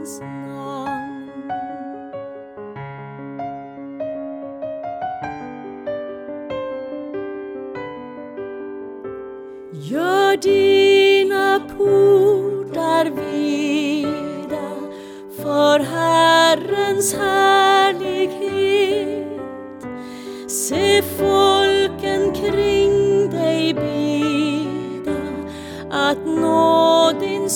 Herrens namn. Gör dina portar vida för Herrens härlighet. Se folken kring dig bida att nå din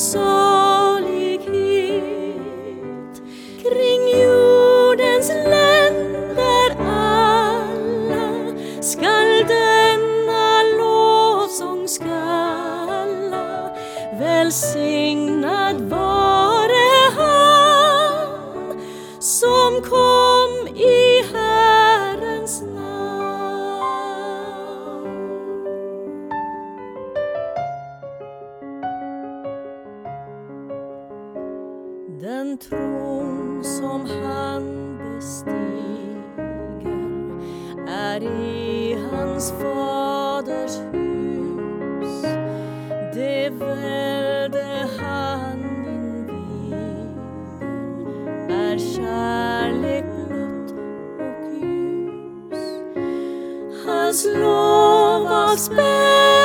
salighet. Kring jordens länder alla skall denna lovsång skalla. Välsignad vare han som kom i Herrens namn. Den tron som han bestiger är i hans faders hus. Det välde han inviger är kärlek blott och ljus. Hans lov avspänner